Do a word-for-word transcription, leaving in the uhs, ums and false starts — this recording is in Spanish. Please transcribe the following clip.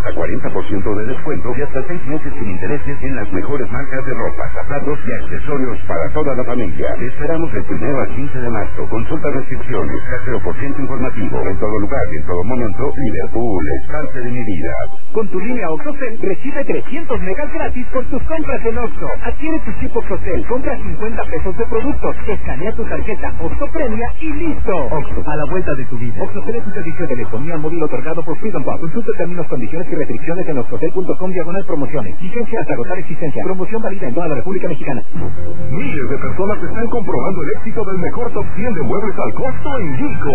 a cuarenta por ciento de descuento y hasta seis meses sin intereses en las mejores marcas de ropa, zapatos y accesorios para toda la familia. Te esperamos del primero al quince de marzo. Consulta restricciones, cero por ciento informativo. En todo lugar y en todo momento, Liverpool es parte de mi vida. Con tu línea OXXOCEL recibe trescientos megas gratis por tus compras en Oxxo. Adquiere tu chip OXXOCEL, compra cincuenta pesos de productos, escanea tu tarjeta OXXO Premia y listo. Oxxo, a la vuelta de tu vida. OXXOCEL es un servicio de telefonía móvil otorgado por Freedom Pop. Consulta términos, condiciones y restricciones en oxxocel punto com diagonal promociones. Licencia hasta agotar existencia. Promoción válida en toda la República Mexicana. Miles de personas están comprobando el éxito del mejor top cien de muebles al costo en Gilco.